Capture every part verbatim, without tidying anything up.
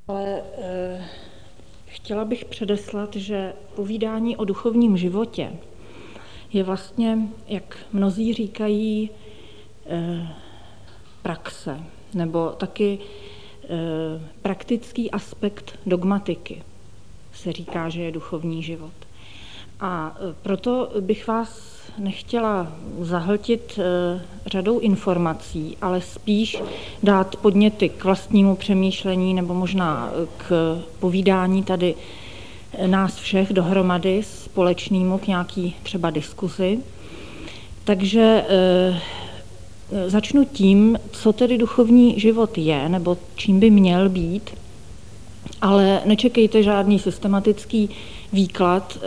Ale e, chtěla bych předeslat, že povídání o duchovním životě je vlastně, jak mnozí říkají, e, praxe, nebo taky e, praktický aspekt dogmatiky se říká, že je duchovní život. A proto bych vás nechtěla zahltit e, řadou informací, ale spíš dát podněty k vlastnímu přemýšlení nebo možná k povídání tady nás všech dohromady společnému k nějaký třeba diskuzi. Takže e, začnu tím, co tedy duchovní život je, nebo čím by měl být, ale nečekejte žádný systematický výklad,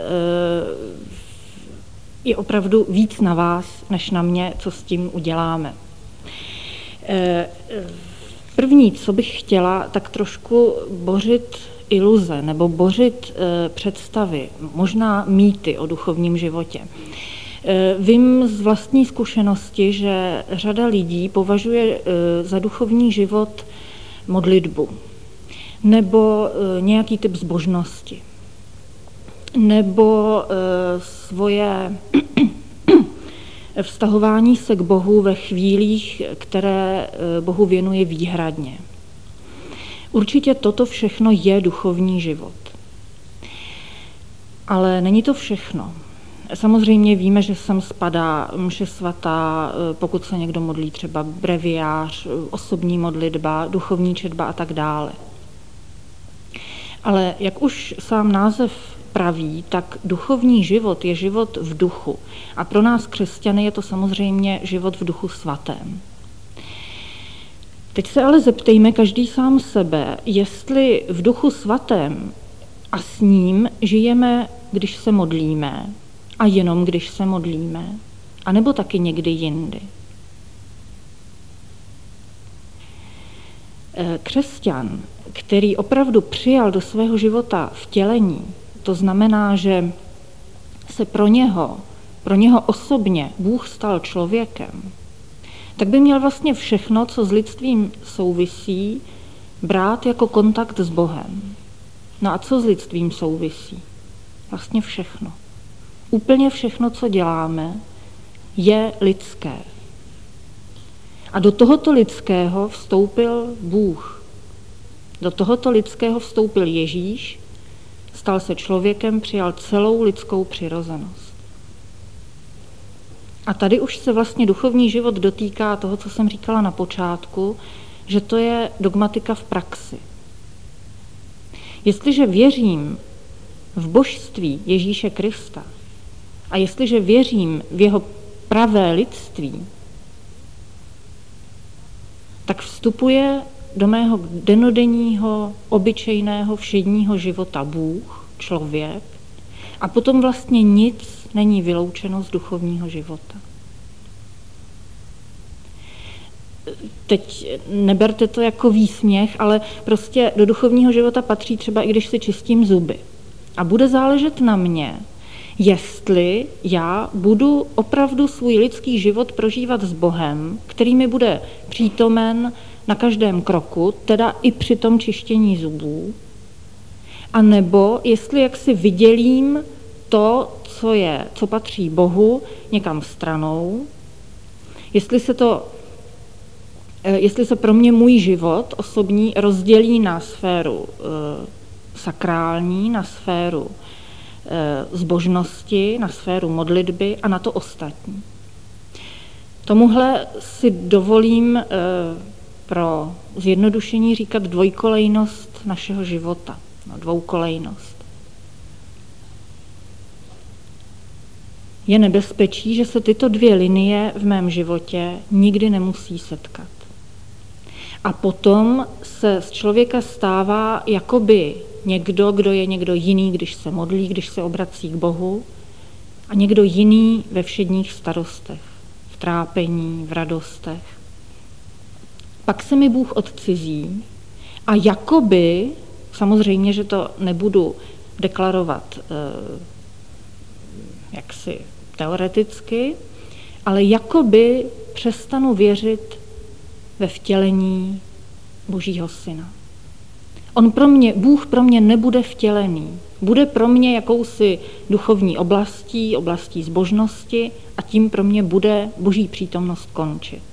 je opravdu víc na vás, než na mě, co s tím uděláme. První, co bych chtěla, tak trošku bořit iluze nebo bořit představy, možná mýty o duchovním životě. Vím z vlastní zkušenosti, že řada lidí považuje za duchovní život modlitbu nebo nějaký typ zbožnosti, nebo svoje vztahování se k Bohu ve chvílích, které Bohu věnuje výhradně. Určitě toto všechno je duchovní život. Ale není to všechno. Samozřejmě víme, že sem spadá mše svatá, pokud se někdo modlí třeba breviář, osobní modlitba, duchovní četba a tak dále. Ale jak už sám název praví, tak duchovní život je život v duchu. A pro nás křesťany je to samozřejmě život v duchu svatém. Teď se ale zeptejme každý sám sebe, jestli v duchu svatém a s ním žijeme, když se modlíme, a jenom když se modlíme, anebo taky někdy jindy. Křesťan, který opravdu přijal do svého života vtělení, to znamená, že se pro něho, pro něho osobně Bůh stal člověkem, tak by měl vlastně všechno, co s lidstvím souvisí, brát jako kontakt s Bohem. No a co s lidstvím souvisí? Vlastně všechno. Úplně všechno, co děláme, je lidské. A do tohoto lidského vstoupil Bůh. Do tohoto lidského vstoupil Ježíš, stal se člověkem, přijal celou lidskou přirozenost. A tady už se vlastně duchovní život dotýká toho, co jsem říkala na počátku, že to je dogmatika v praxi. Jestliže věřím v božství Ježíše Krista a jestliže věřím v jeho pravé lidství, tak vstupuje do mého denodenního, obyčejného, všedního života Bůh, člověk, a potom vlastně nic není vyloučeno z duchovního života. Teď neberte to jako výsměch, ale prostě do duchovního života patří třeba i když si čistím zuby. A bude záležet na mě, jestli já budu opravdu svůj lidský život prožívat s Bohem, který mi bude přítomen na každém kroku, teda i při tom čištění zubů, a nebo jestli jaksi vydělím to, co je, co patří Bohu, někam stranou, jestli se to, jestli se pro mě můj život osobní rozdělí na sféru e, sakrální, na sféru e, zbožnosti, na sféru modlitby a na to ostatní. Tomuhle si dovolím e, pro zjednodušení říkat dvojkolejnost našeho života, no, dvoukolejnost. Je nebezpečí, že se tyto dvě linie v mém životě nikdy nemusí setkat. A potom se z člověka stává jakoby někdo, kdo je někdo jiný, když se modlí, když se obrací k Bohu, a někdo jiný ve všedních starostech, v trápení, v radostech. Pak se mi Bůh odcizí a jakoby, samozřejmě, že to nebudu deklarovat eh, jaksi teoreticky, ale jakoby přestanu věřit ve vtělení Božího Syna. On pro mě, Bůh pro mě nebude vtělený. Bude pro mě jakousi duchovní oblastí, oblastí zbožnosti a tím pro mě bude Boží přítomnost končit.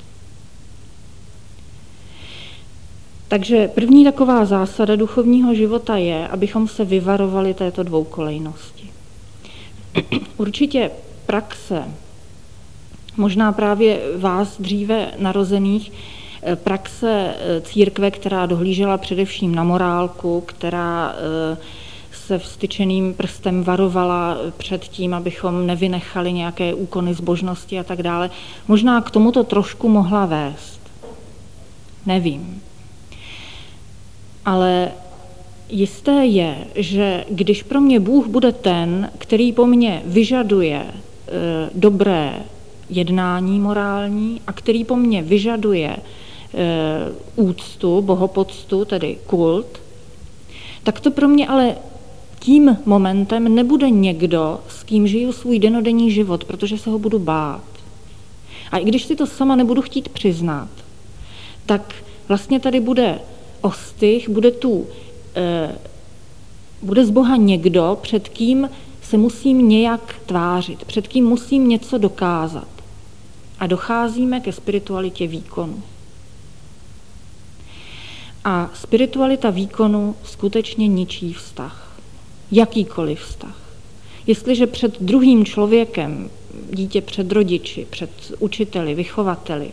Takže první taková zásada duchovního života je, abychom se vyvarovali této dvoukolejnosti. Určitě praxe, možná právě vás dříve narozených, praxe církve, která dohlížela především na morálku, která se vstyčeným prstem varovala před tím, abychom nevynechali nějaké úkony zbožnosti a tak dále, možná k tomuto trošku mohla vést. Nevím. Ale jisté je, že když pro mě Bůh bude ten, který po mně vyžaduje e, dobré jednání morální a který po mně vyžaduje e, úctu, bohopoctu, tedy kult, tak to pro mě ale tím momentem nebude někdo, s kým žiju svůj dennodenní život, protože se ho budu bát. A i když si to sama nebudu chtít přiznat, tak vlastně tady bude ostych, bude tu, e, bude z Boha někdo, před kým se musím nějak tvářit, před kým musím něco dokázat. A docházíme ke spiritualitě výkonu. A spiritualita výkonu skutečně ničí vztah. Jakýkoliv vztah. Jestliže před druhým člověkem, dítě před rodiči, před učiteli, vychovateli,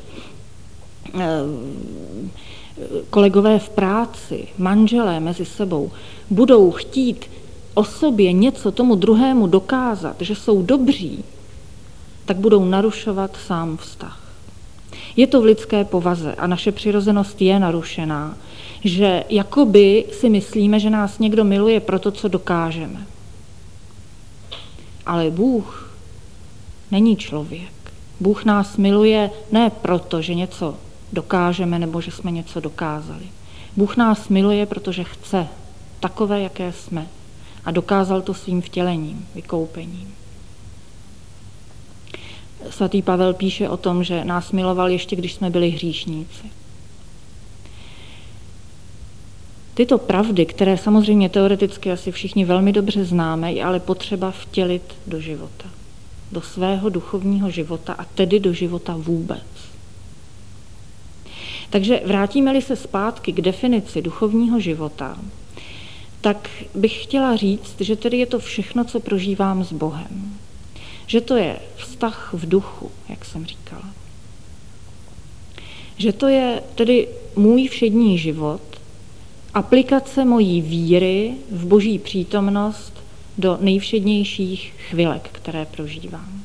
kolegové v práci, manželé mezi sebou, budou chtít o sobě něco tomu druhému dokázat, že jsou dobří, tak budou narušovat sám vztah. Je to v lidské povaze a naše přirozenost je narušená, že jakoby si myslíme, že nás někdo miluje pro to, co dokážeme. Ale Bůh není člověk. Bůh nás miluje ne proto, že něco dokážeme nebo že jsme něco dokázali. Bůh nás miluje, protože chce takové, jaké jsme. A dokázal to svým vtělením, vykoupením. Svatý Pavel píše o tom, že nás miloval ještě, když jsme byli hříšníci. Tyto pravdy, které samozřejmě teoreticky asi všichni velmi dobře známe, je ale potřeba vtělit do života. Do svého duchovního života a tedy do života vůbec. Takže vrátíme-li se zpátky k definici duchovního života, tak bych chtěla říct, že tedy je to všechno, co prožívám s Bohem. Že to je vztah v duchu, jak jsem říkala. Že to je tedy můj všední život, aplikace mojí víry v Boží přítomnost do nejvšednějších chvilek, které prožívám.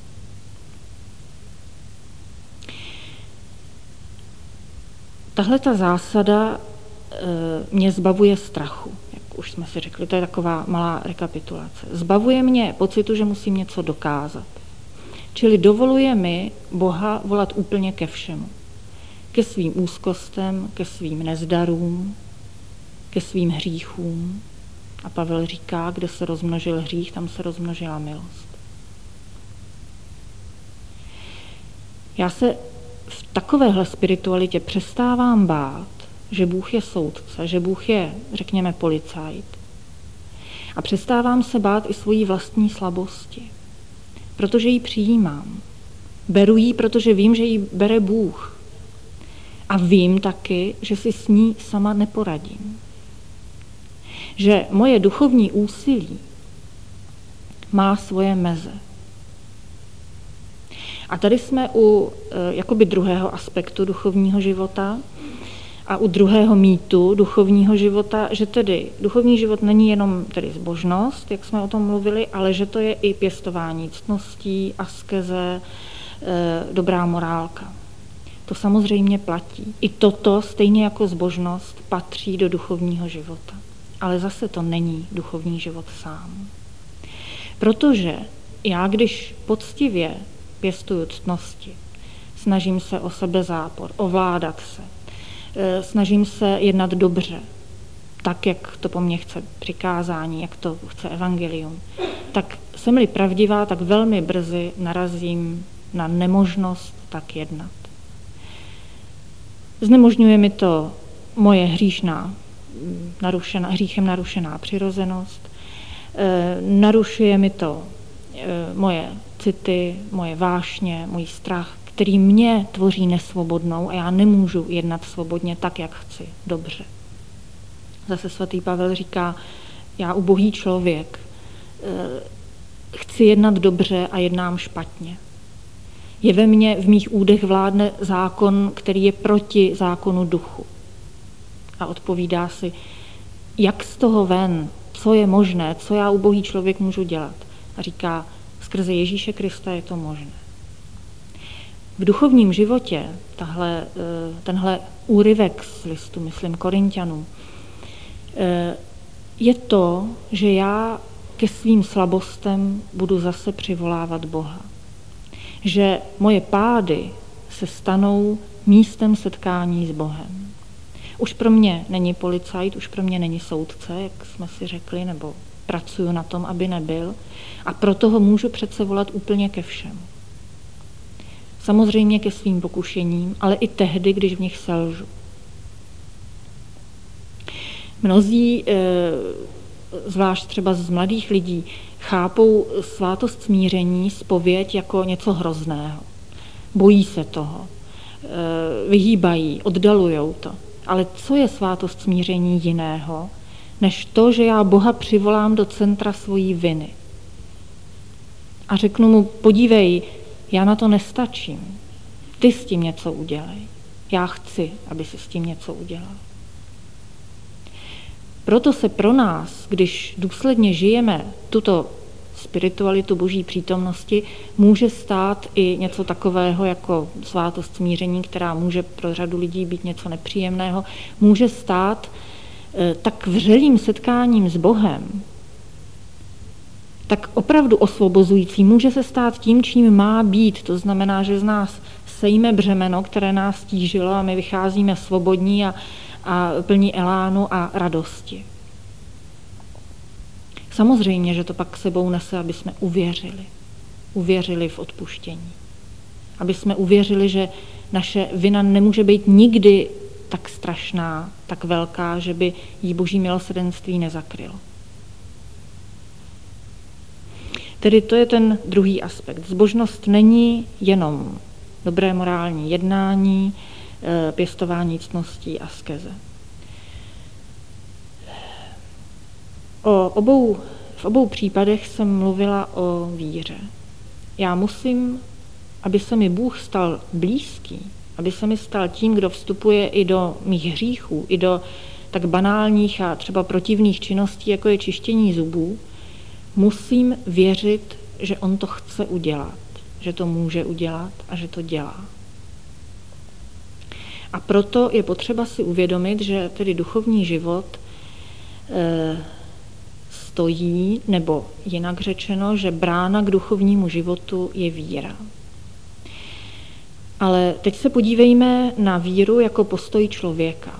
Tahle ta zásada e, mě zbavuje strachu, jak už jsme si řekli, to je taková malá rekapitulace. Zbavuje mě pocitu, že musím něco dokázat. Čili dovoluje mi Boha volat úplně ke všemu. Ke svým úzkostem, ke svým nezdarům, ke svým hříchům. A Pavel říká, kde se rozmnožil hřích, tam se rozmnožila milost. Já se v takovéhle spiritualitě přestávám bát, že Bůh je soudce, že Bůh je, řekněme, policajt. A přestávám se bát i svojí vlastní slabosti, protože ji přijímám. Beru ji, protože vím, že ji bere Bůh. A vím taky, že si s ní sama neporadím. Že moje duchovní úsilí má svoje meze. A tady jsme u jakoby druhého aspektu duchovního života a u druhého mýtu duchovního života, že tedy duchovní život není jenom tedy zbožnost, jak jsme o tom mluvili, ale že to je i pěstování ctností, askeze, dobrá morálka. To samozřejmě platí. I toto, stejně jako zbožnost, patří do duchovního života. Ale zase to není duchovní život sám. Protože já, když poctivě pěstuju ctnosti, snažím se o sebezápor, ovládat se, snažím se jednat dobře, tak, jak to po mně chce přikázání, jak to chce evangelium, tak jsem-li pravdivá, tak velmi brzy narazím na nemožnost tak jednat. Znemožňuje mi to moje hříšná narušená, hříchem narušená přirozenost, narušuje mi to moje city, moje vášně, můj strach, který mě tvoří nesvobodnou a já nemůžu jednat svobodně tak, jak chci, dobře. Zase svatý Pavel říká, já ubohý člověk chci jednat dobře a jednám špatně. Je ve mně, v mých údech vládne zákon, který je proti zákonu duchu. A odpovídá si, jak z toho ven, co je možné, co já ubohý člověk můžu dělat. A říká, skrze Ježíše Krista je to možné. V duchovním životě tahle, tenhle úryvek z listu, myslím, Korinťanům, je to, že já ke svým slabostem budu zase přivolávat Boha. Že moje pády se stanou místem setkání s Bohem. Už pro mě není policajt, už pro mě není soudce, jak jsme si řekli, nebo pracuju na tom, aby nebyl, a proto ho můžu přece volat úplně ke všemu. Samozřejmě ke svým pokušením, ale i tehdy, když v nich selžu. Mnozí, zvlášť třeba z mladých lidí, chápou svátost smíření, zpověď jako něco hrozného. Bojí se toho, vyhýbají, oddalujou to. Ale co je svátost smíření jiného, než to, že já Boha přivolám do centra svojí viny. A řeknu mu, podívej, já na to nestačím. Ty s tím něco udělej. Já chci, aby si s tím něco udělal. Proto se pro nás, když důsledně žijeme tuto spiritualitu Boží přítomnosti, může stát i něco takového jako svátost smíření, která může pro řadu lidí být něco nepříjemného, může stát tak vřelým setkáním s Bohem, tak opravdu osvobozující, může se stát tím, čím má být. To znamená, že z nás sejme břemeno, které nás tížilo a my vycházíme svobodní a, a plní elánu a radosti. Samozřejmě, že to pak sebou nese, aby jsme uvěřili. Uvěřili v odpuštění. Aby jsme uvěřili, že naše vina nemůže být nikdy tak strašná, tak velká, že by jí Boží milosrdenství nezakrylo. Tedy to je ten druhý aspekt. Zbožnost není jenom dobré morální jednání, pěstování ctností a askeze. O obou, v obou případech jsem mluvila o víře. Já musím, aby se mi Bůh stal blízký, aby se mi stal tím, kdo vstupuje i do mých hříchů, i do tak banálních a třeba protivných činností, jako je čištění zubů, musím věřit, že on to chce udělat, že to může udělat a že to dělá. A proto je potřeba si uvědomit, že tedy duchovní život e, stojí, nebo jinak řečeno, že brána k duchovnímu životu je víra. Ale teď se podívejme na víru jako postoj člověka.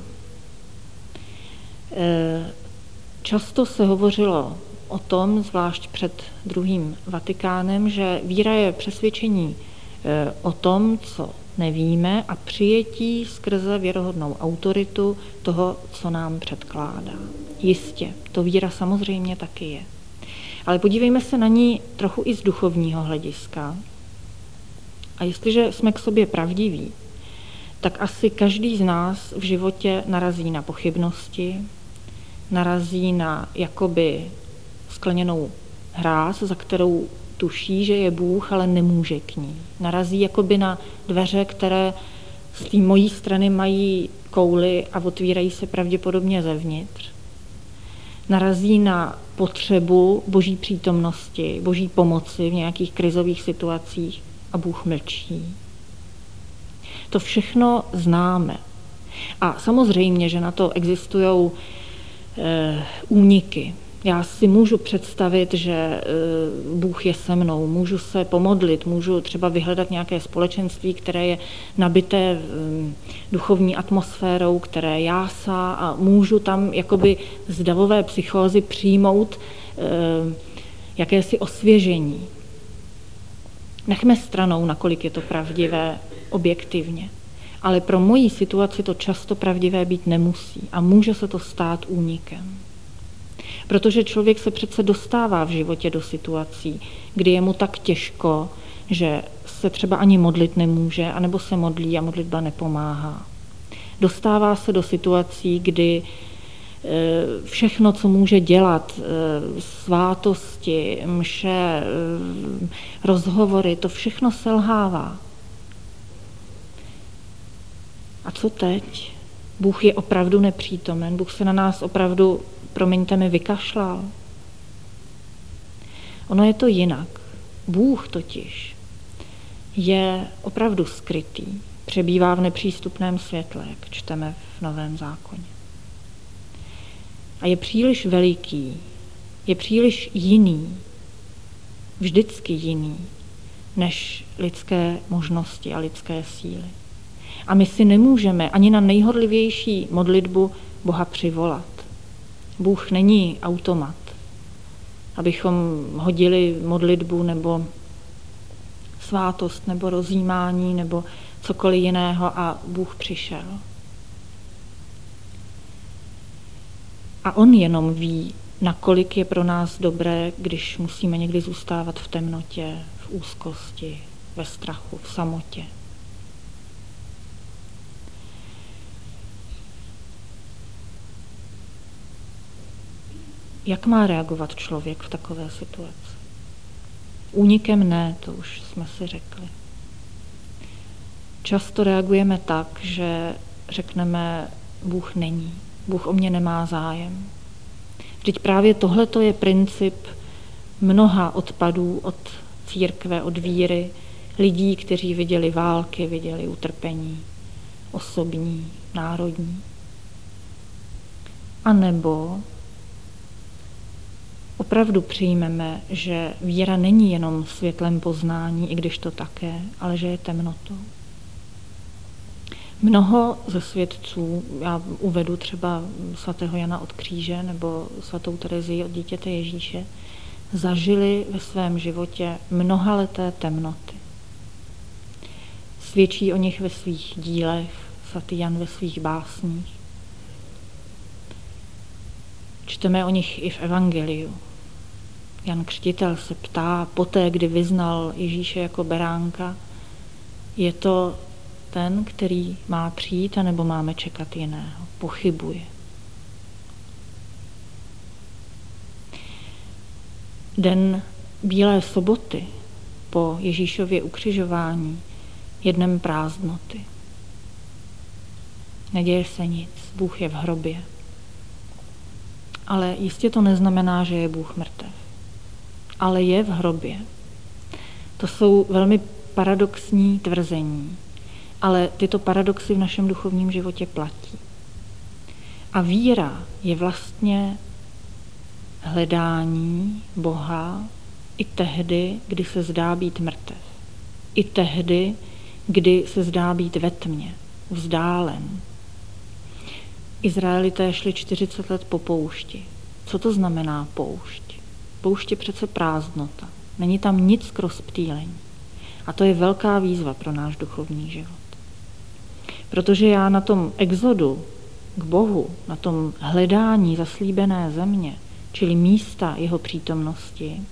E, často se hovořilo o tom, zvlášť před druhým Vatikánem, že víra je přesvědčení e, o tom, co nevíme, a přijetí skrze věrohodnou autoritu toho, co nám předkládá. Jistě, to víra samozřejmě taky je. Ale podívejme se na ní trochu i z duchovního hlediska. A jestliže jsme k sobě pravdiví, tak asi každý z nás v životě narazí na pochybnosti, narazí na jakoby skleněnou hráz, za kterou tuší, že je Bůh, ale nemůže k ní. Narazí jakoby na dveře, které z té mojí strany mají kouly a otvírají se pravděpodobně zevnitř. Narazí na potřebu Boží přítomnosti, Boží pomoci v nějakých krizových situacích a Bůh mlčí. To všechno známe. A samozřejmě, že na to existují e, úniky. Já si můžu představit, že e, Bůh je se mnou, můžu se pomodlit, můžu třeba vyhledat nějaké společenství, které je nabité e, duchovní atmosférou, které jásá, a můžu tam jakoby z davové psychózy přijmout e, jakési osvěžení. Nechme stranou, nakolik je to pravdivé objektivně. Ale pro moji situaci to často pravdivé být nemusí a může se to stát únikem. Protože člověk se přece dostává v životě do situací, kdy je mu tak těžko, že se třeba ani modlit nemůže, anebo se modlí a modlitba nepomáhá. Dostává se do situací, kdy všechno, co může dělat, svátosti, mše, rozhovory, to všechno selhává. A co teď? Bůh je opravdu nepřítomen, Bůh se na nás opravdu, promiňte mi, vykašlal. Ono je to jinak. Bůh totiž je opravdu skrytý, přebývá v nepřístupném světle, jak čteme v Novém zákoně. A je příliš veliký, je příliš jiný, vždycky jiný, než lidské možnosti a lidské síly. A my si nemůžeme ani na nejhorlivější modlitbu Boha přivolat. Bůh není automat, abychom hodili modlitbu nebo svátost nebo rozjímání nebo cokoliv jiného a Bůh přišel. A on jenom ví, nakolik je pro nás dobré, když musíme někdy zůstávat v temnotě, v úzkosti, ve strachu, v samotě. Jak má reagovat člověk v takové situaci? Únikem ne, to už jsme si řekli. Často reagujeme tak, že řekneme, Bůh není, Bůh o mě nemá zájem. Vždyť právě tohleto je princip mnoha odpadů od církve, od víry, lidí, kteří viděli války, viděli utrpení, osobní, národní. A nebo opravdu přijmeme, že víra není jenom světlem poznání, i když to také, ale že je temnotou. Mnoho ze svědců, já uvedu třeba svatého Jana od Kříže nebo svatou Terezii od Dítěte Ježíše, zažili ve svém životě mnohaleté temnoty. Svědčí o nich ve svých dílech, svatý Jan ve svých básních. Čteme o nich i v Evangeliu. Jan Křtitel se ptá, poté, kdy vyznal Ježíše jako beránka, je to ten, který má přijít, anebo máme čekat jiného? Pochybuje. Den Bílé soboty po Ježíšově ukřižování je dnem prázdnoty. Neděje se nic, Bůh je v hrobě. Ale jistě to neznamená, že je Bůh mrtev. Ale je v hrobě. To jsou velmi paradoxní tvrzení, ale tyto paradoxy v našem duchovním životě platí. A víra je vlastně hledání Boha i tehdy, kdy se zdá být mrtev. I tehdy, kdy se zdá být ve tmě, vzdálen. Izraelité šli čtyřicet let po poušti. Co to znamená poušť? Poušť je přece prázdnota. Není tam nic k rozptýlení. A to je velká výzva pro náš duchovní život. Protože já na tom exodu k Bohu, na tom hledání zaslíbené země, čili místa jeho přítomnosti,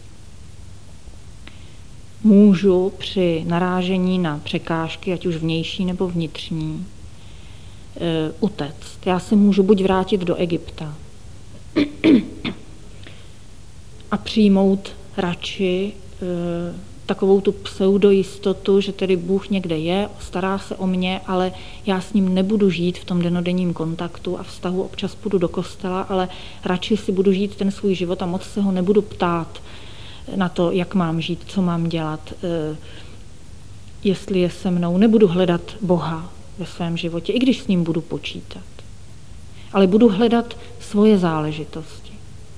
můžu při narážení na překážky, ať už vnější nebo vnitřní, e, utéct. Já se můžu buď vrátit do Egypta a přijmout radši e, takovou tu pseudojistotu, že tedy Bůh někde je, stará se o mě, ale já s ním nebudu žít v tom dennodenním kontaktu a vztahu, občas půjdu do kostela, ale radši si budu žít ten svůj život a moc se ho nebudu ptát na to, jak mám žít, co mám dělat, jestli je se mnou. Nebudu hledat Boha ve svém životě, i když s ním budu počítat. Ale budu hledat svoje záležitosti.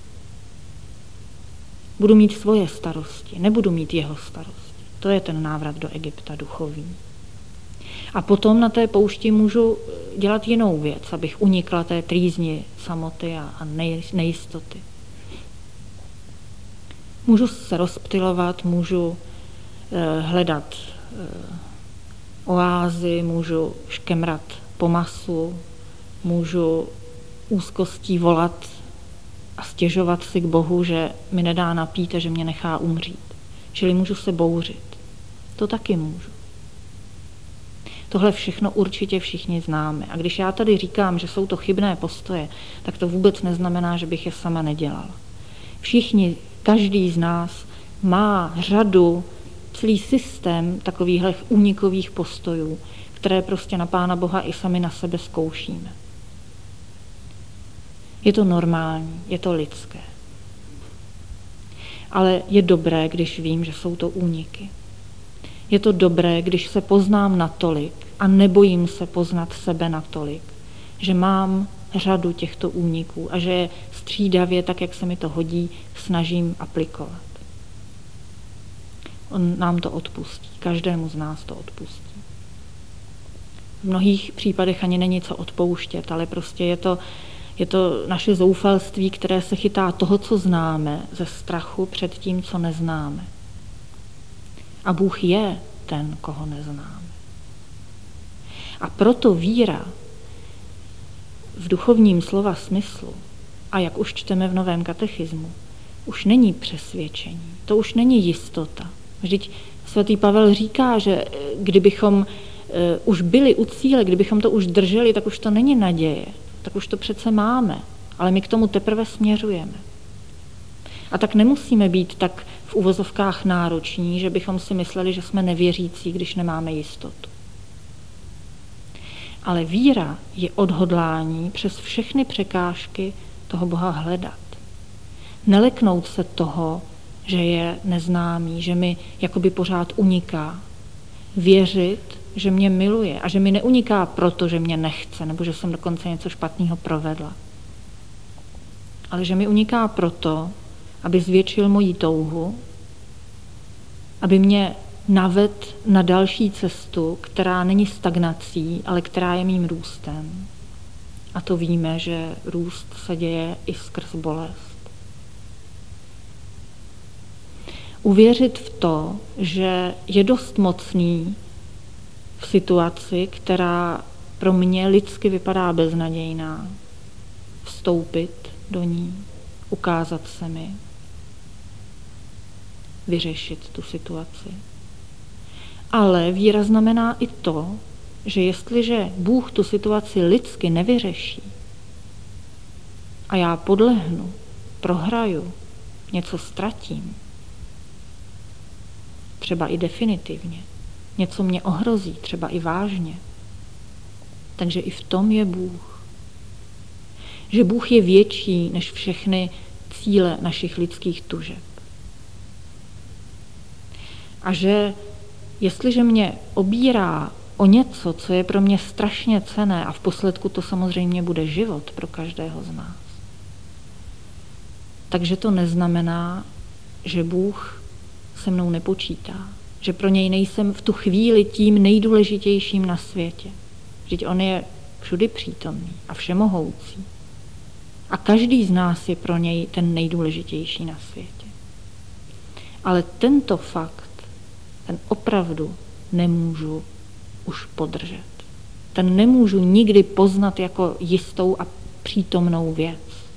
Budu mít svoje starosti, nebudu mít jeho starosti. To je ten návrat do Egypta duchovní. A potom na té poušti můžu dělat jinou věc, abych unikla té trýzni, samoty a nejistoty. Můžu se rozptylovat, můžu hledat oázy, můžu škemrat po masu, můžu úzkostí volat a stěžovat si k Bohu, že mi nedá napít a že mě nechá umřít. Čili můžu se bouřit. To taky můžu. Tohle všechno určitě všichni známe. A když já tady říkám, že jsou to chybné postoje, tak to vůbec neznamená, že bych je sama nedělala. Všichni, každý z nás má řadu, celý systém takovýchhle únikových postojů, které prostě na Pána Boha i sami na sebe zkoušíme. Je to normální, je to lidské. Ale je dobré, když vím, že jsou to úniky. Je to dobré, když se poznám natolik a nebojím se poznat sebe natolik, že mám řadu těchto úniků a že je střídavě, tak jak se mi to hodí, snažím aplikovat. On nám to odpustí, každému z nás to odpustí. V mnohých případech ani není co odpouštět, ale prostě je to, je to naše zoufalství, které se chytá toho, co známe, ze strachu před tím, co neznáme. A Bůh je ten, koho neznáme. A proto víra v duchovním slova smyslu, a jak už čteme v Novém katechismu, už není přesvědčení, to už není jistota. Vždyť svatý Pavel říká, že kdybychom uh, už byli u cíle, kdybychom to už drželi, tak už to není naděje, tak už to přece máme, ale my k tomu teprve směřujeme. A tak nemusíme být tak v uvozovkách nároční, že bychom si mysleli, že jsme nevěřící, když nemáme jistotu. Ale víra je odhodlání přes všechny překážky toho Boha hledat. Neleknout se toho, že je neznámý, že mi jakoby pořád uniká. Věřit, že mě miluje a že mi neuniká proto, že mě nechce, nebo že jsem dokonce něco špatného provedla. Ale že mi uniká proto, aby zvětšil moji touhu, aby mě naved na další cestu, která není stagnací, ale která je mým růstem. A to víme, že růst se děje i skrz bolest. Uvěřit v to, že je dost mocný v situaci, která pro mě lidsky vypadá beznadějná, vstoupit do ní, ukázat se mi, vyřešit tu situaci. Ale víra znamená i to, že jestliže Bůh tu situaci lidsky nevyřeší a já podlehnu, prohraju, něco ztratím, třeba i definitivně, něco mě ohrozí, třeba i vážně, takže i v tom je Bůh. Že Bůh je větší než všechny cíle našich lidských tužeb. A že jestliže mě obírá o něco, co je pro mě strašně cenné, a v posledku to samozřejmě bude život pro každého z nás, takže to neznamená, že Bůh se mnou nepočítá, že pro něj nejsem v tu chvíli tím nejdůležitějším na světě. Vždyť on je všudy přítomný a všemohoucí. A každý z nás je pro něj ten nejdůležitější na světě. Ale tento fakt, ten opravdu nemůžu už podržet. Ten nemůžu nikdy poznat jako jistou a přítomnou věc.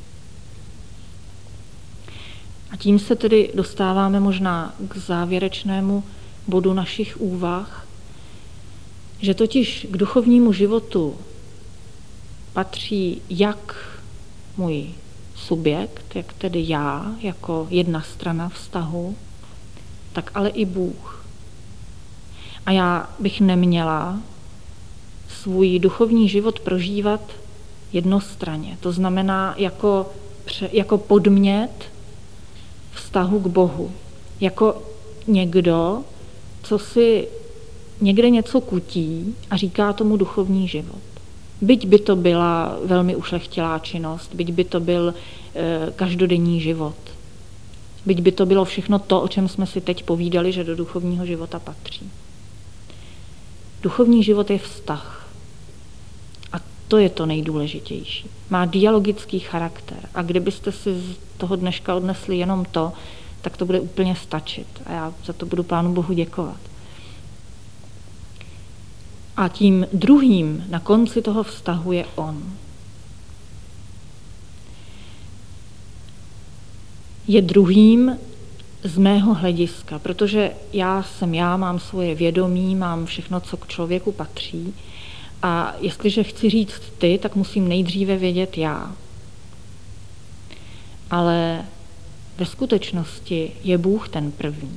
A tím se tedy dostáváme možná k závěrečnému bodu našich úvah, že totiž k duchovnímu životu patří jak můj subjekt, jak tedy já, jako jedna strana vztahu, tak ale i Bůh. A já bych neměla svůj duchovní život prožívat jednostranně. To znamená jako, jako podmět vztahu k Bohu. Jako někdo, co si někde něco kutí a říká tomu duchovní život. Byť by to byla velmi ušlechtilá činnost, byť by to byl e, každodenní život. Byť by to bylo všechno to, o čem jsme si teď povídali, že do duchovního života patří. Duchovní život je vztah. A to je to nejdůležitější. Má dialogický charakter. A kdybyste si z toho dneška odnesli jenom to, tak to bude úplně stačit. A já za to budu Pánu Bohu děkovat. A tím druhým na konci toho vztahu je on. Je druhým z mého hlediska, protože já jsem já, mám svoje vědomí, mám všechno, co k člověku patří. A jestliže chci říct ty, tak musím nejdříve vědět já. Ale ve skutečnosti je Bůh ten první.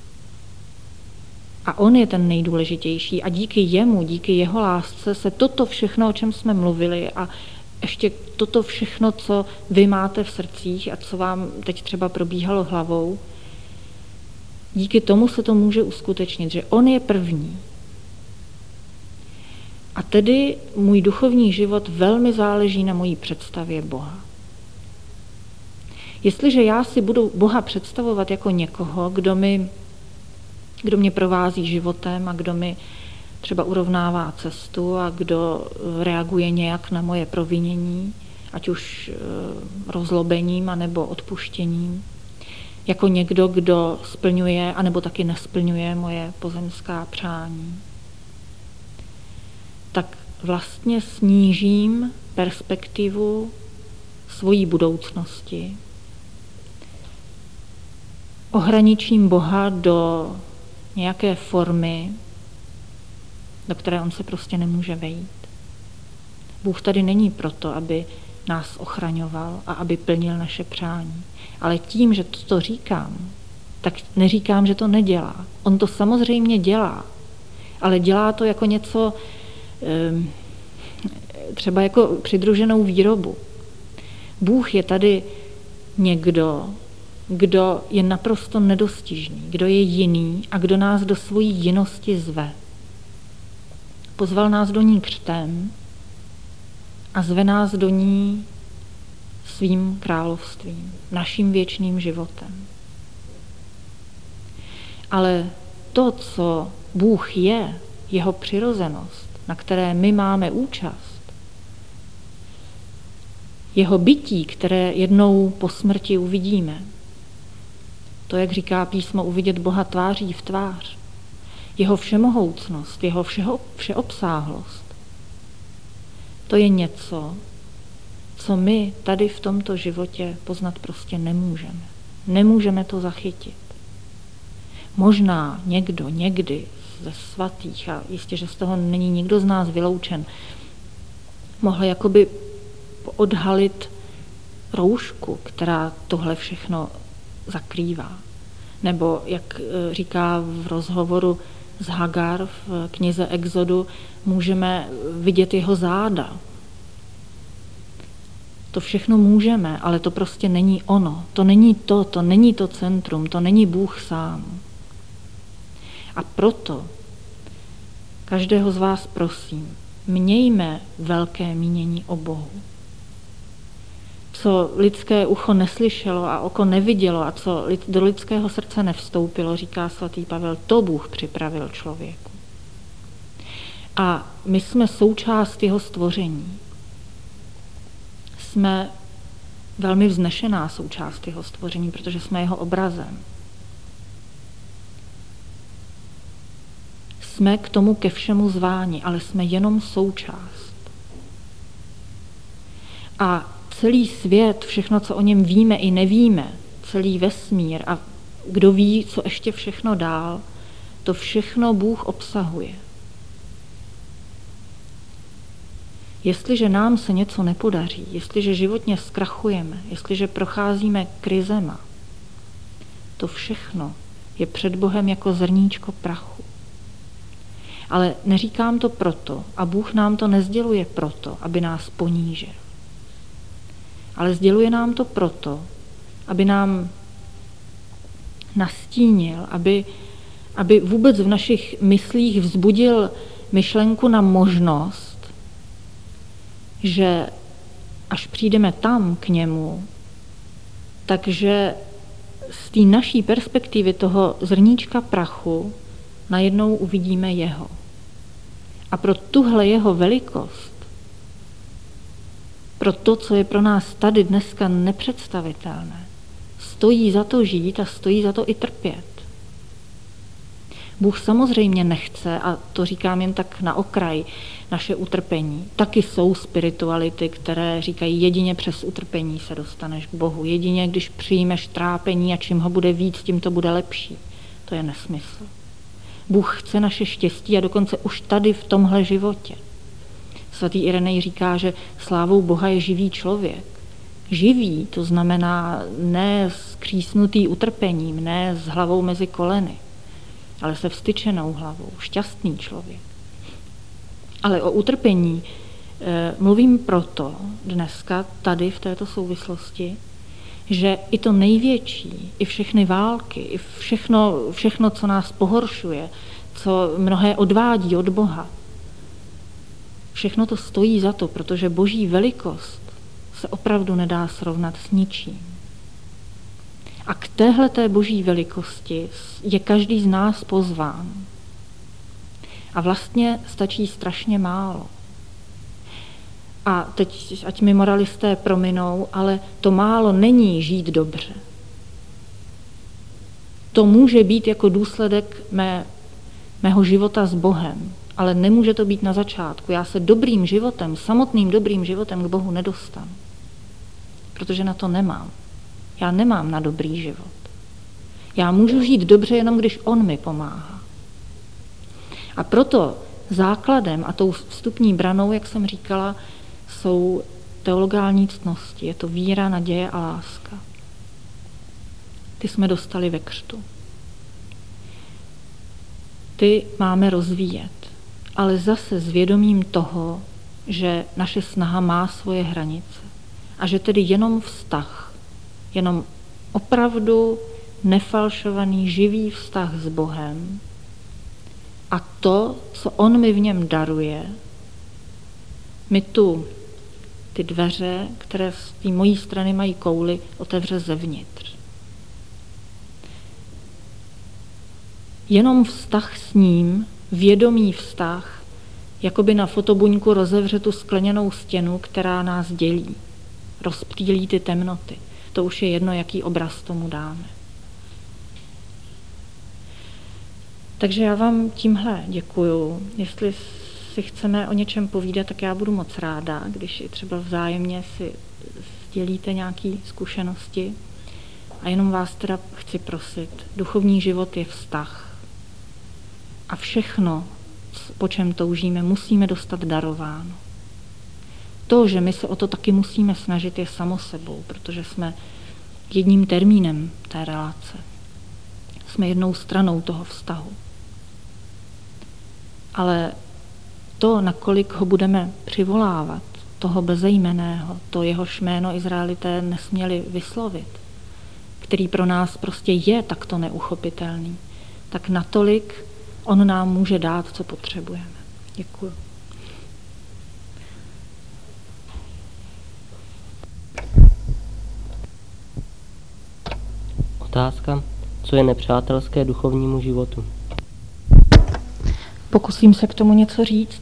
A on je ten nejdůležitější a díky jemu, díky jeho lásce se toto všechno, o čem jsme mluvili a ještě toto všechno, co vy máte v srdcích a co vám teď třeba probíhalo hlavou, díky tomu se to může uskutečnit, že on je první. A tedy můj duchovní život velmi záleží na mojí představě Boha. Jestliže já si budu Boha představovat jako někoho, kdo mi, kdo mě provází životem a kdo mi třeba urovnává cestu a kdo reaguje nějak na moje provinění, ať už rozlobením anebo odpuštěním, jako někdo, kdo splňuje anebo taky nesplňuje moje pozemská přání, tak vlastně snížím perspektivu svojí budoucnosti, ohraničím Boha do nějaké formy, do které on se prostě nemůže vejít. Bůh tady není proto, aby nás ochraňoval a aby plnil naše přání. Ale tím, že to říkám, tak neříkám, že to nedělá. On to samozřejmě dělá, ale dělá to jako něco, třeba jako přidruženou výrobu. Bůh je tady někdo, kdo je naprosto nedostižný, kdo je jiný a kdo nás do svojí jinosti zve. Pozval nás do ní křtem a zve nás do ní svým královstvím, naším věčným životem. Ale to, co Bůh je, jeho přirozenost, na které my máme účast, jeho bytí, které jednou po smrti uvidíme, to, jak říká písmo, uvidět Boha tváří v tvář, jeho všemohoucnost, jeho všeho, všeobsáhlost, to je něco, co my tady v tomto životě poznat prostě nemůžeme. Nemůžeme to zachytit. Možná někdo, někdy ze svatých, a jistě, že z toho není nikdo z nás vyloučen, mohl jakoby odhalit roušku, která tohle všechno zakrývá. Nebo, jak říká v rozhovoru s Hagar v knize Exodu, můžeme vidět jeho záda. To všechno můžeme, ale to prostě není ono. To není to, to není to centrum, to není Bůh sám. A proto každého z vás prosím, mějme velké mínění o Bohu. Co lidské ucho neslyšelo a oko nevidělo a co do lidského srdce nevstoupilo, říká svatý Pavel, to Bůh připravil člověku. A my jsme součást jeho stvoření. Jsme velmi vznešená součást jeho stvoření, protože jsme jeho obrazem. Jsme k tomu ke všemu zváni, ale jsme jenom součást. A celý svět, všechno, co o něm víme i nevíme, celý vesmír a kdo ví, co ještě všechno dál, to všechno Bůh obsahuje. Jestliže nám se něco nepodaří, jestliže životně zkrachujeme, jestliže procházíme krizema, to všechno je před Bohem jako zrníčko prachu. Ale neříkám to proto, a Bůh nám to nezděluje proto, aby nás ponížil. Ale sděluje nám to proto, aby nám nastínil, aby, aby vůbec v našich myslích vzbudil myšlenku na možnost, že až přijdeme tam k němu, takže z té naší perspektivy toho zrníčka prachu najednou uvidíme jeho. A pro tuhle jeho velikost, pro to, co je pro nás tady dneska nepředstavitelné, stojí za to žít a stojí za to i trpět. Bůh samozřejmě nechce, a to říkám jen tak na okraj, naše utrpení. Taky jsou spirituality, které říkají, jedině přes utrpení se dostaneš k Bohu. Jedině, když přijmeš trápení a čím ho bude víc, tím to bude lepší. To je nesmysl. Bůh chce naše štěstí a dokonce už tady v tomhle životě. Svatý Irenej říká, že slávou Boha je živý člověk. Živý, to znamená ne skřísnutý utrpením, ne s hlavou mezi koleny, ale se vstyčenou hlavou, šťastný člověk. Ale o utrpení e, mluvím proto dneska tady v této souvislosti, že i to největší, i všechny války, i všechno, všechno, co nás pohoršuje, co mnohé odvádí od Boha, všechno to stojí za to, protože Boží velikost se opravdu nedá srovnat s ničím. A k téhleté Boží velikosti je každý z nás pozván. A vlastně stačí strašně málo. A teď, ať mi moralisté prominou, ale to málo není žít dobře. To může být jako důsledek mé, mého života s Bohem, ale nemůže to být na začátku. Já se dobrým životem, samotným dobrým životem k Bohu nedostanu, protože na to nemám. Já nemám na dobrý život. Já můžu žít dobře, jenom když on mi pomáhá. A proto základem a tou vstupní branou, jak jsem říkala, jsou teologální ctnosti. Je to víra, naděje a láska. Ty jsme dostali ve křtu. Ty máme rozvíjet, ale zase s vědomím toho, že naše snaha má svoje hranice a že tedy jenom vztah, jenom opravdu nefalšovaný živý vztah s Bohem a to, co on mi v něm daruje, mi tu ty dveře, které z té mojí strany mají kouli, otevře zevnitř. Jenom vztah s ním, vědomý vztah, jako by na fotobuňku rozevře tu skleněnou stěnu, která nás dělí, rozptýlí ty temnoty. To už je jedno, jaký obraz tomu dáme. Takže já vám tímhle děkuju. Jestli si chceme o něčem povídat, tak já budu moc ráda, když i třeba vzájemně si sdělíte nějaké zkušenosti. A jenom vás teda chci prosit, duchovní život je vztah. A všechno, po čem toužíme, musíme dostat darováno. To, že my se o to taky musíme snažit, je samo sebou, protože jsme jedním termínem té relace. Jsme jednou stranou toho vztahu. Ale to, nakolik ho budeme přivolávat, toho bezejmenného, to jehož jméno Izraelité nesměli vyslovit, který pro nás prostě je takto neuchopitelný, tak natolik on nám může dát, co potřebujeme. Děkuju. Otázka, co je nepřátelské duchovnímu životu? Pokusím se k tomu něco říct.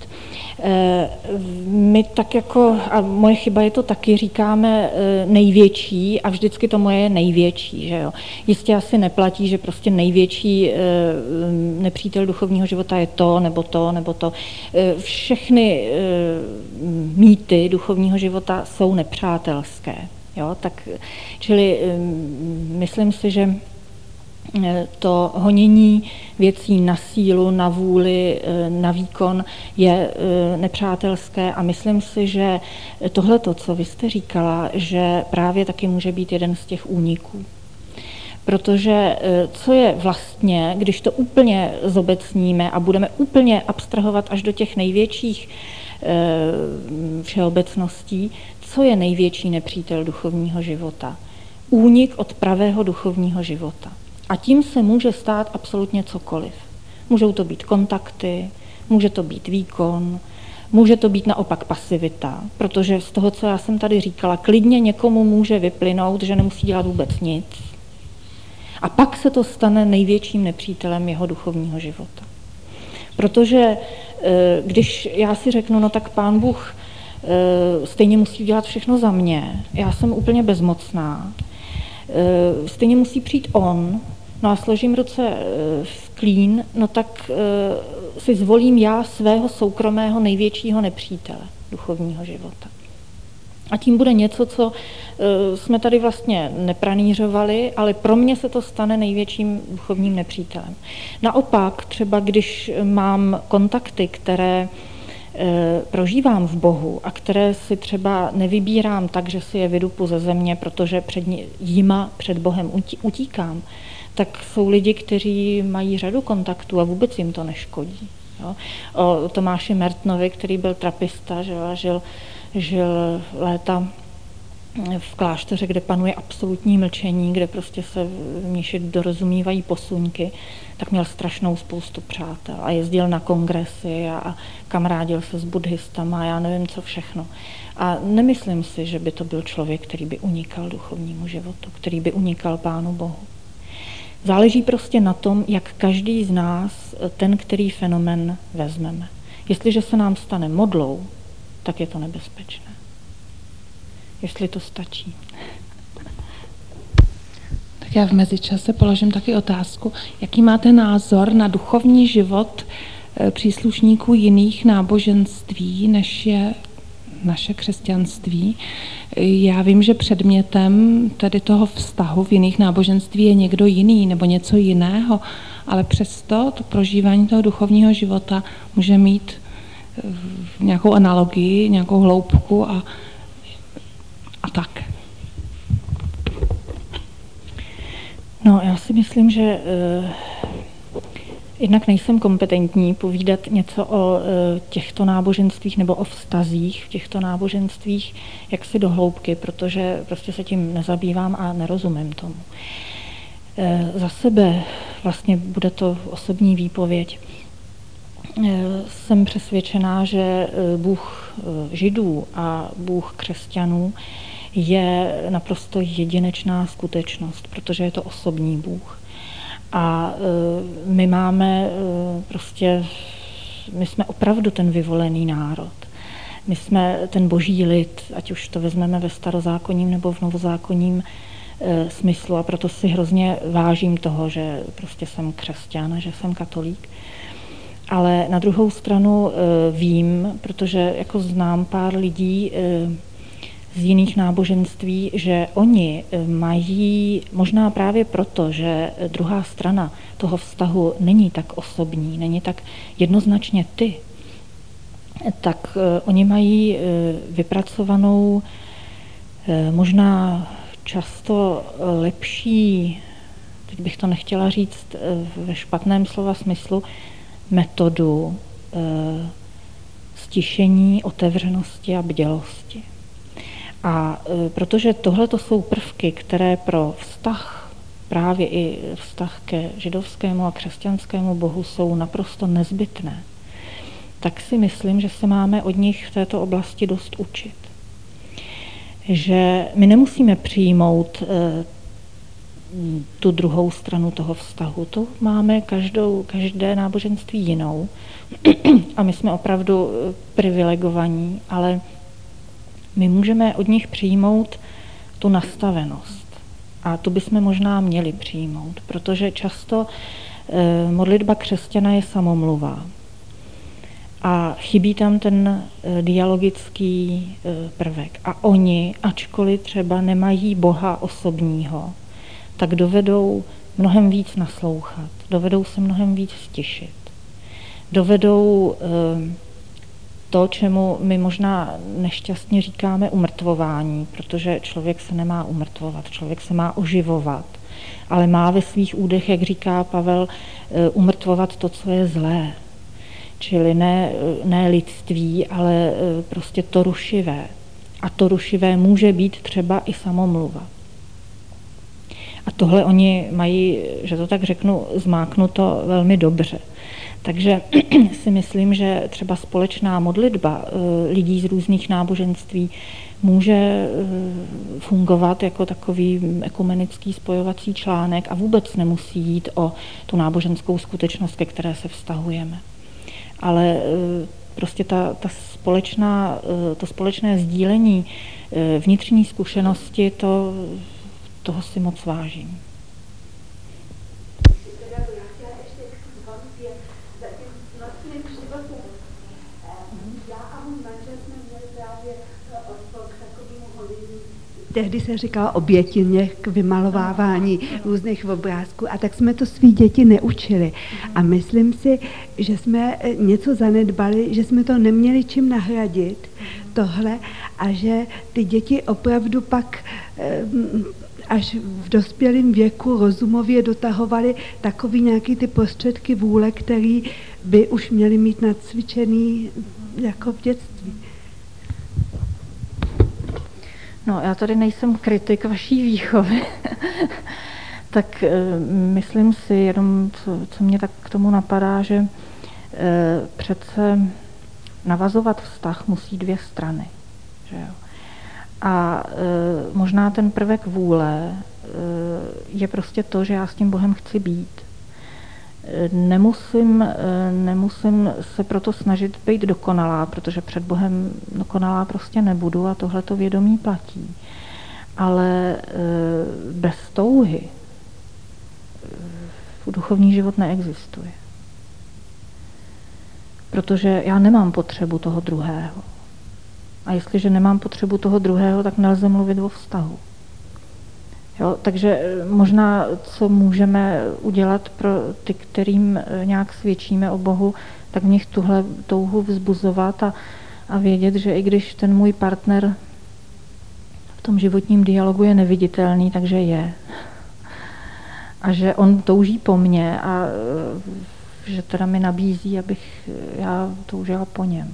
My tak jako, a moje chyba je to taky, říkáme největší a vždycky to moje je největší. Že jo? Jistě asi neplatí, že prostě největší nepřítel duchovního života je to, nebo to, nebo to. Všechny mýty duchovního života jsou nepřátelské. Jo? Tak, čili myslím si, že to honění věcí na sílu, na vůli, na výkon je nepřátelské a myslím si, že tohleto, co vy jste říkala, že právě taky může být jeden z těch úniků. Protože co je vlastně, když to úplně zobecníme a budeme úplně abstrahovat až do těch největších všeobecností, co je největší nepřítel duchovního života? Únik od pravého duchovního života. A tím se může stát absolutně cokoliv. Můžou to být kontakty, může to být výkon, může to být naopak pasivita, protože z toho, co já jsem tady říkala, klidně někomu může vyplynout, že nemusí dělat vůbec nic. A pak se to stane největším nepřítelem jeho duchovního života. Protože když já si řeknu, no tak Pán Bůh stejně musí dělat všechno za mě, já jsem úplně bezmocná, stejně musí přijít on, No a složím ruce v klín, no tak si zvolím já svého soukromého největšího nepřítele duchovního života. A tím bude něco, co jsme tady vlastně nepranířovali, ale pro mě se to stane největším duchovním nepřítelem. Naopak, třeba když mám kontakty, které prožívám v Bohu a které si třeba nevybírám tak, že si je vydupu ze země, protože před jima, před Bohem utíkám, tak jsou lidi, kteří mají řadu kontaktů a vůbec jim to neškodí. Jo? O Tomáši Mertnovi, který byl trapista, že žil, žil léta v klášteře, kde panuje absolutní mlčení, kde prostě se mniši dorozumívají posuňky, tak měl strašnou spoustu přátel a jezdil na kongresy a, a kamarádil se s buddhistama a já nevím co všechno. A nemyslím si, že by to byl člověk, který by unikal duchovnímu životu, který by unikal Pánu Bohu. Záleží prostě na tom, jak každý z nás ten, který fenomén vezmeme. Jestliže se nám stane modlou, tak je to nebezpečné. Jestli to stačí. Tak já v mezičase položím taky otázku, jaký máte názor na duchovní život příslušníků jiných náboženství, než je naše křesťanství. Já vím, že předmětem tedy toho vztahu v jiných náboženství je někdo jiný nebo něco jiného, ale přesto to prožívání toho duchovního života může mít nějakou analogii, nějakou hloubku a, a tak. No, já si myslím, že uh, jednak nejsem kompetentní povídat něco o uh, těchto náboženstvích nebo o vztazích v těchto náboženstvích jaksi do hloubky, protože prostě se tím nezabývám a nerozumím tomu. Uh, za sebe vlastně bude to osobní výpověď. Uh, jsem přesvědčená, že uh, Bůh uh, Židů a Bůh křesťanů je naprosto jedinečná skutečnost, protože je to osobní Bůh. A my máme prostě, my jsme opravdu ten vyvolený národ. My jsme ten boží lid, ať už to vezmeme ve starozákonním nebo v novozákonním smyslu, a proto si hrozně vážím toho, že prostě jsem křesťan, že jsem katolík. Ale na druhou stranu vím, protože jako znám pár lidí z jiných náboženství, že oni mají, možná právě proto, že druhá strana toho vztahu není tak osobní, není tak jednoznačně ty, tak oni mají vypracovanou možná často lepší, teď bych to nechtěla říct ve špatném slova smyslu, metodu stišení, otevřenosti a bdělosti. A protože tohle to jsou prvky, které pro vztah, právě i vztah ke židovskému a křesťanskému Bohu jsou naprosto nezbytné, tak si myslím, že se máme od nich v této oblasti dost učit. Že my nemusíme přijmout tu druhou stranu toho vztahu. To máme každou, každé náboženství jinou a my jsme opravdu privilegovaní, ale my můžeme od nich přijmout tu nastavenost. A tu bychom možná měli přijmout, protože často eh, modlitba křesťana je samomluva. A chybí tam ten eh, dialogický eh, prvek. A oni, ačkoliv třeba nemají Boha osobního, tak dovedou mnohem víc naslouchat, dovedou se mnohem víc stišit. Dovedou eh, to, čemu my možná nešťastně říkáme umrtvování, protože člověk se nemá umrtvovat, člověk se má oživovat, ale má ve svých údech, jak říká Pavel, umrtvovat to, co je zlé. Čili ne, ne lidství, ale prostě to rušivé. A to rušivé může být třeba i samomluva. A tohle oni mají, že to tak řeknu, zmáknuto velmi dobře. Takže si myslím, že třeba společná modlitba lidí z různých náboženství může fungovat jako takový ekumenický spojovací článek a vůbec nemusí jít o tu náboženskou skutečnost, ke které se vztahujeme. Ale prostě ta, ta společná, to společné sdílení vnitřní zkušenosti, to, toho si moc vážím. tehdy se říkala obětině k vymalovávání různých obrázků a tak jsme to svý děti neučili. A myslím si, že jsme něco zanedbali, že jsme to neměli čím nahradit, tohle, a že ty děti opravdu pak až v dospělém věku rozumově dotahovali takový nějaký ty prostředky vůle, který by už měli mít nacvičený jako v dětství. No, já tady nejsem kritik vaší výchovy, tak e, myslím si jenom, co, co mě tak k tomu napadá, že e, přece navazovat vztah musí dvě strany. Že jo? A e, možná ten prvek vůle e, je prostě to, že já s tím Bohem chci být. E, nemusím, e, nemusím se proto snažit být dokonalá, protože před Bohem dokonalá prostě nebudu a tohleto vědomí platí. Ale e, bez touhy e, duchovní život neexistuje. Protože já nemám potřebu toho druhého. A jestliže nemám potřebu toho druhého, tak nelze mluvit o vztahu. Jo, takže možná, co můžeme udělat pro ty, kterým nějak svědčíme o Bohu, tak v nich tuhle touhu vzbuzovat a, a vědět, že i když ten můj partner v tom životním dialogu je neviditelný, takže je. A že on touží po mně a že teda mi nabízí, abych já toužila po něm.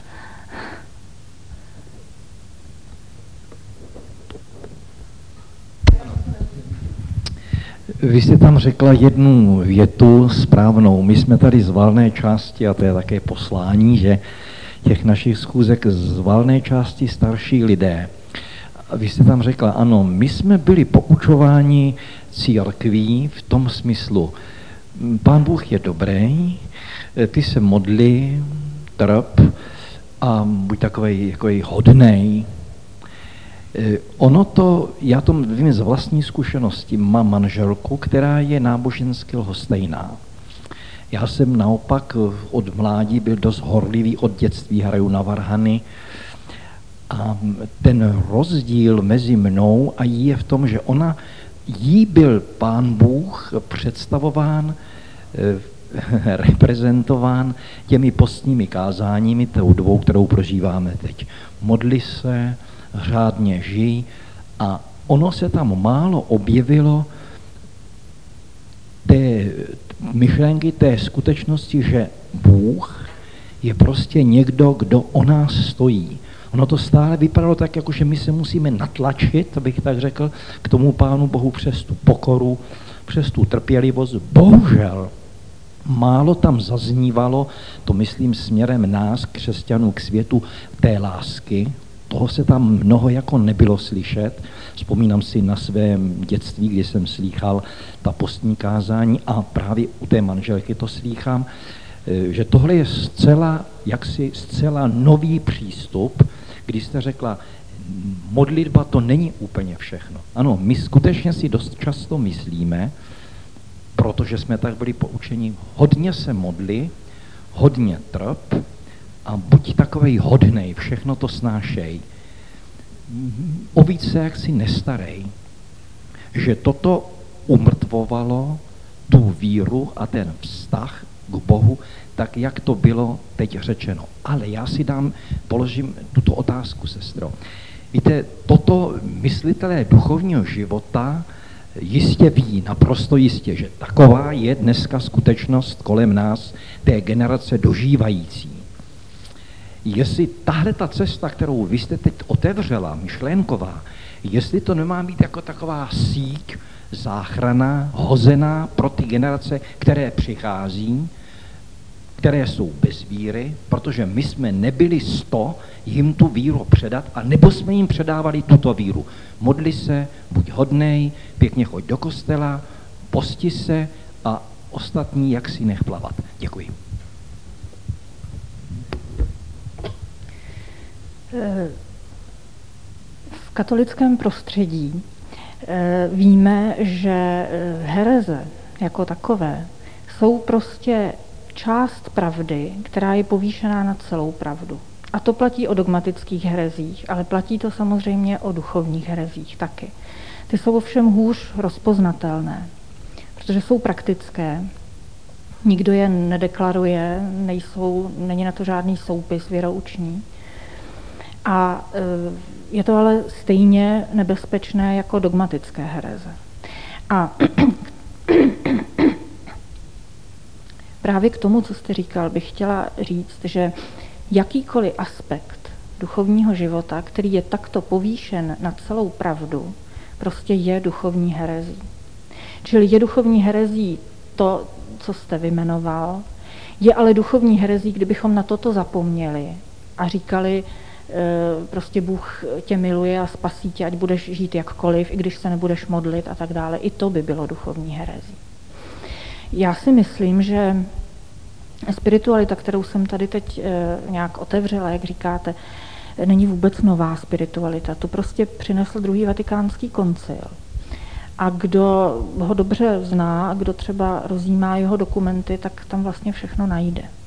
Vy jste tam řekla jednu větu správnou. My jsme tady z valné části, a to je také poslání, že těch našich schůzek z valné části starší lidé. A vy jste tam řekla, ano, my jsme byli poučováni církví v tom smyslu, Pán Bůh je dobrý, ty se modli, trp a buď takovej, takovej hodnej. Ono to, já to vím z vlastní zkušenosti, mám manželku, která je nábožensky lhostejná. Já jsem naopak od mládí byl dost horlivý, od dětství hraju na varhany a ten rozdíl mezi mnou a jí je v tom, že ona, jí byl Pán Bůh představován, reprezentován těmi postními kázáními, tou dvou, kterou prožíváme teď. Modli se, řádně žij a ono se tam málo objevilo té myšlenky, té skutečnosti, že Bůh je prostě někdo, kdo o nás stojí. Ono to stále vypadalo tak, jako že my se musíme natlačit, abych tak řekl, k tomu Pánu Bohu přes tu pokoru, přes tu trpělivost. Bohužel málo tam zaznívalo, to myslím směrem nás, křesťanů, k světu té lásky. Toho se tam mnoho jako nebylo slyšet. Vzpomínám si na svém dětství, kdy jsem slýchal ta postní kázání a právě u té manželky to slýchám, že tohle je zcela, jaksi zcela nový přístup, kdy jste řekla, modlitba to není úplně všechno. Ano, my skutečně si dost často myslíme, protože jsme tak byli poučeni, hodně se modli, hodně trp, a buď takovej hodnej, všechno to snášej. O více jak si nestarej. Že toto umrtvovalo tu víru a ten vztah k Bohu, tak jak to bylo teď řečeno. Ale já si dám, položím tuto otázku, sestro. Víte, toto myslitelé duchovního života jistě ví, naprosto jistě, že taková je dneska skutečnost kolem nás, té generace dožívající. Jestli tahle ta cesta, kterou vy jste teď otevřela, myšlenková, jestli to nemá být jako taková síť, záchrana, hozená pro ty generace, které přichází, které jsou bez víry, protože my jsme nebyli sto jim tu víru předat, a nebo jsme jim předávali tuto víru. Modli se, buď hodnej, pěkně choď do kostela, posti se a ostatní jak si nech plavat. Děkuji. V katolickém prostředí víme, že hereze jako takové jsou prostě část pravdy, která je povýšená na celou pravdu. A to platí o dogmatických herezích, ale platí to samozřejmě o duchovních herezích taky. Ty jsou ovšem hůř rozpoznatelné, protože jsou praktické, nikdo je nedeklaruje, nejsou, není na to žádný soupis věroučný. A je to ale stejně nebezpečné jako dogmatické hereze. A právě k tomu, co jste říkal, bych chtěla říct, že jakýkoliv aspekt duchovního života, který je takto povýšen na celou pravdu, prostě je duchovní herezí. Čili je duchovní herezí to, co jste vyjmenoval, je ale duchovní herezí, kdybychom na toto zapomněli a říkali, prostě Bůh tě miluje a spasí tě, ať budeš žít jakkoliv, i když se nebudeš modlit a tak dále. I to by bylo duchovní herezí. Já si myslím, že spiritualita, kterou jsem tady teď nějak otevřela, jak říkáte, není vůbec nová spiritualita. To prostě přinesl druhý vatikánský koncil. A kdo ho dobře zná, a kdo třeba rozjímá jeho dokumenty, tak tam vlastně všechno najde.